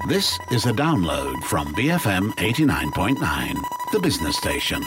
This is a download from BFM 89.9, the business station.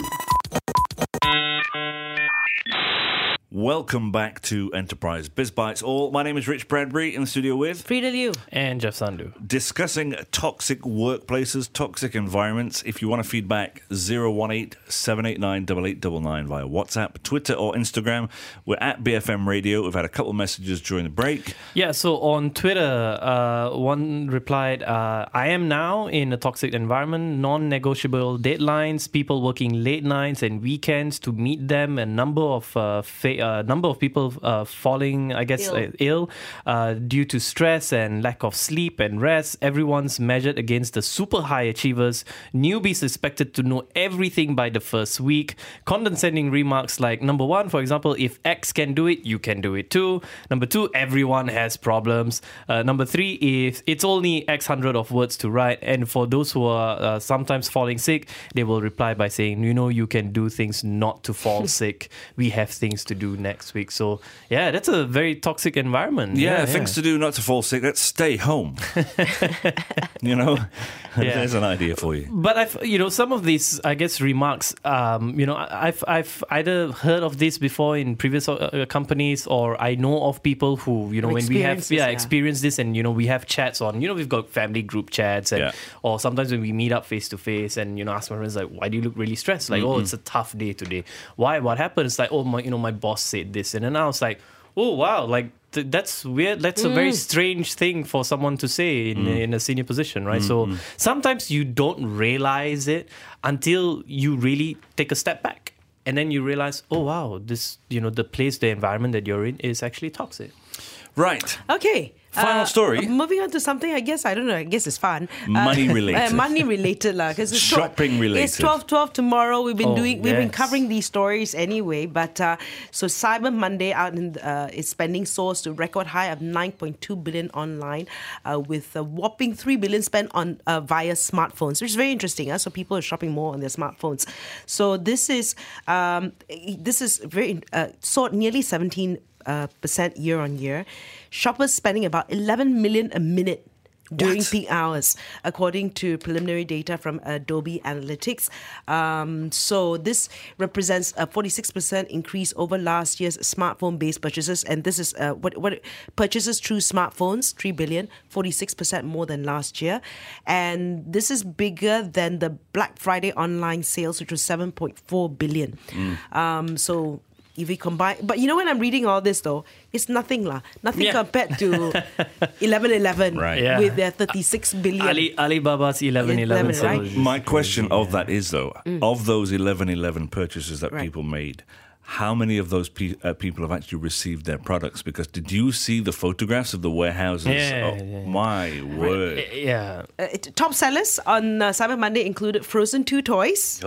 Welcome back to Enterprise Biz Bites All. My name is Rich Bradbury, in the studio with Frida Liu and Jeff Sandu. Discussing toxic workplaces, toxic environments. If you want to feedback, 018-789-8899 via WhatsApp, Twitter or Instagram. We're at BFM Radio. We've had a couple of messages during the break. Yeah, so on Twitter, one replied, I am now in a toxic environment, non-negotiable deadlines, people working late nights and weekends to meet them, a number of people falling, I guess, ill due to stress and lack of sleep and rest. Everyone's measured against the super high achievers. Newbies expected to know everything by the first week. Condescending remarks like, number one, for example, if X can do it, you can do it too. Number two, everyone has problems. Number three, if it's only X hundred of words to write. And for those who are sometimes falling sick, they will reply by saying, you can do things not to fall sick. We have things to do next week. So yeah, that's a very toxic environment. Yeah, things to do not to fall sick. Let's stay home. There's an idea for you. But I've some of these, I guess, remarks, I've either heard of this before in previous companies, or I know of people who when we have experienced this, and we have chats on, we've got family group chats, and or sometimes when we meet up face to face, and ask my friends like, why do you look really stressed? Like, it's a tough day today. Why? What happened? It's like, my boss said this, and then I was like, oh wow, like that's weird. That's a very strange thing for someone to say in a senior position, right? So sometimes you don't realize it until you really take a step back, and then you realize, oh wow, this the place, the environment that you're in is actually toxic. Right. Okay. Final story. Moving on to something, I guess it's fun. Money related. Money related, because it's shopping related. It's 12/12 tomorrow. We've been covering these stories anyway. But so Cyber Monday is spending soars to a record high of 9.2 billion online, with a whopping 3 billion spent on via smartphones, which is very interesting. So people are shopping more on their smartphones. So this is very soared nearly 17% year on year. Shoppers spending about 11 million a minute during peak hours, according to preliminary data from Adobe Analytics. So this represents a 46% increase over last year's smartphone-based purchases, and this is what purchases through smartphones, 3 billion, 46% more than last year. And this is bigger than the Black Friday online sales, which was 7.4 billion. So if we combine, but when I'm reading all this though, it's nothing compared to 11.11 with their 36 billion. Alibaba's 11.11. Right? My question of that is though, of those 11.11 purchases that people made, how many of those people have actually received their products? Because did you see the photographs of the warehouses? My word. Yeah. Top sellers on Cyber Monday included Frozen 2 toys.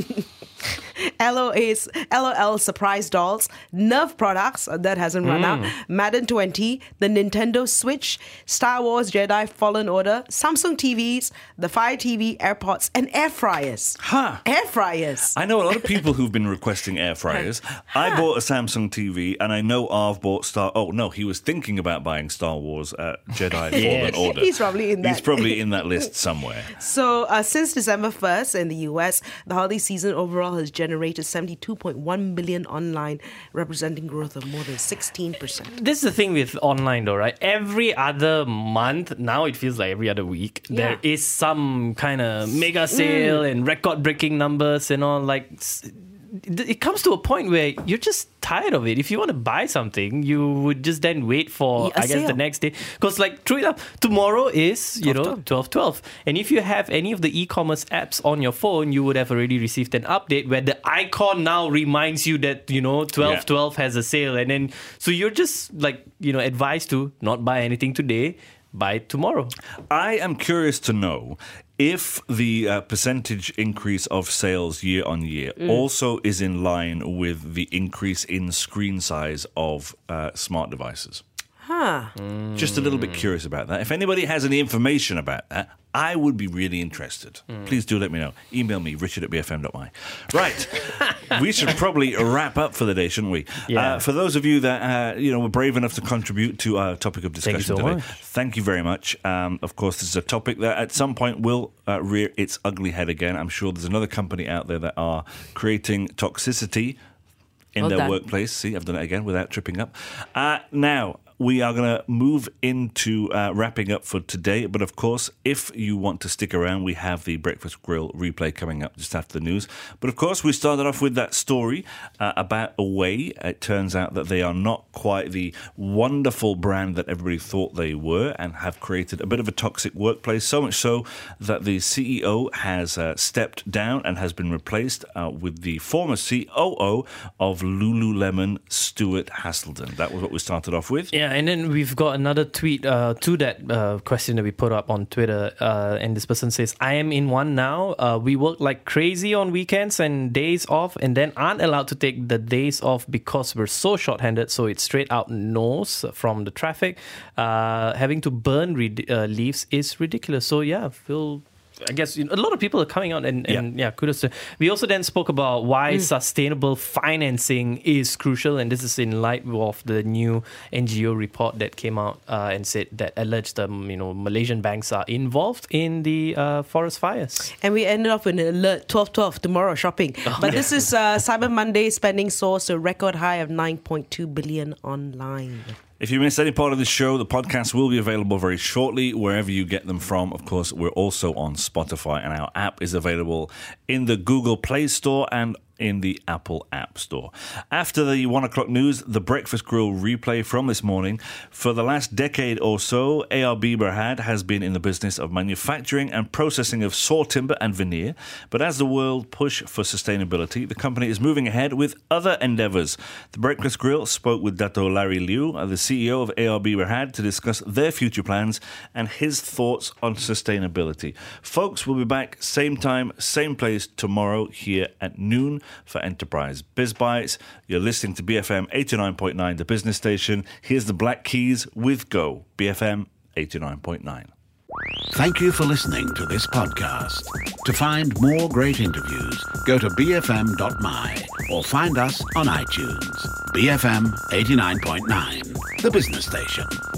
LOL surprise dolls, Nerf products that hasn't run out, Madden 20, the Nintendo Switch, Star Wars Jedi Fallen Order, Samsung TVs, the Fire TV, AirPods, and air fryers. Air fryers. I know a lot of people who've been requesting air fryers. I bought a Samsung TV, and I know Arv bought he was thinking about buying Star Wars Jedi Fallen Order. He's probably in that. He's probably in that list somewhere. So since December 1st in the US, the holiday season overall has generated 72.1 million online, representing growth of more than 16%. This is the thing with online though, right? Every other month, now it feels like every other week, there is some kind of mega sale and record-breaking numbers and all. Like, it comes to a point where you're just tired of it. If you want to buy something, you would just then wait for, the next day. Because true enough, tomorrow is, 12/12. And if you have any of the e-commerce apps on your phone, you would have already received an update where the icon now reminds you that, 12/12 has a sale. And then, so you're just advised to not buy anything today, buy tomorrow. I am curious to know if the percentage increase of sales year on year also is in line with the increase in screen size of smart devices. Huh. Just a little bit curious about that. If anybody has any information about that, I would be really interested. Please do let me know. Email me, richard@bfm.my. Right. We should probably wrap up for the day, shouldn't we? Yeah. For those of you that were brave enough to contribute to our topic of discussion today, thank you very much. Of course, this is a topic that at some point will rear its ugly head again. I'm sure there's another company out there that are creating toxicity in their workplace. See, I've done it again without tripping up. Now, we are going to move into wrapping up for today. But of course, if you want to stick around, we have the Breakfast Grill replay coming up just after the news. But of course, we started off with that story about Away. It turns out that they are not quite the wonderful brand that everybody thought they were and have created a bit of a toxic workplace. So much so that the CEO has stepped down and has been replaced with the former COO of Lululemon, Stuart Haselden. That was what we started off with. Yeah, and then we've got another tweet to that question that we put up on Twitter. And this person says, I am in one now. We work like crazy on weekends and days off and then aren't allowed to take the days off because we're so short-handed. So it's straight out no's from the traffic. Having to burn leaves is ridiculous. So yeah, I guess a lot of people are coming out and kudos to. We also then spoke about why sustainable financing is crucial, and this is in light of the new NGO report that came out and said that alleged Malaysian banks are involved in the forest fires. And we ended up with an alert 12/12 tomorrow shopping. This is Cyber Monday spending source a record high of 9.2 billion online. If you missed any part of this show, the podcast will be available very shortly, wherever you get them from. Of course, we're also on Spotify, and our app is available in the Google Play Store and in the Apple App Store. After the 1 o'clock news, the Breakfast Grill replay from this morning. For the last decade or so, ARB Berhad has been in the business of manufacturing and processing of saw timber and veneer. But as the world push for sustainability, the company is moving ahead with other endeavors. The Breakfast Grill spoke with Dato Larry Liu, the CEO of ARB Berhad, to discuss their future plans and his thoughts on sustainability. Folks, we'll be back same time, same place tomorrow here at noon for Enterprise Biz Bites. You're listening to BFM 89.9, the business station. Here's the Black Keys with Go, BFM 89.9. Thank you for listening to this podcast. To find more great interviews, go to bfm.my or find us on iTunes. BFM 89.9, the business station.